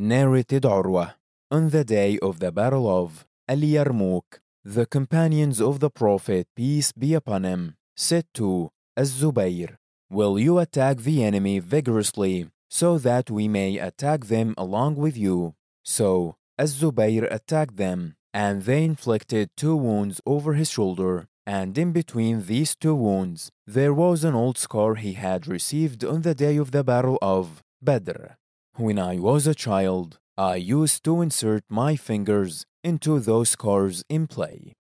Narrated Urwa. On the day of the Battle of Al-Yarmouk, the companions of the Prophet, peace be upon him, said to Az-Zubayr, "Will you attack the enemy vigorously so that we may attack them along with you?" So Az-Zubayr attacked them, and they inflicted 2 wounds over his shoulder, and in between these 2 wounds there was an old scar he had received on the day of the Battle of Badr. When I was a child, I used to insert my fingers into those scars in play.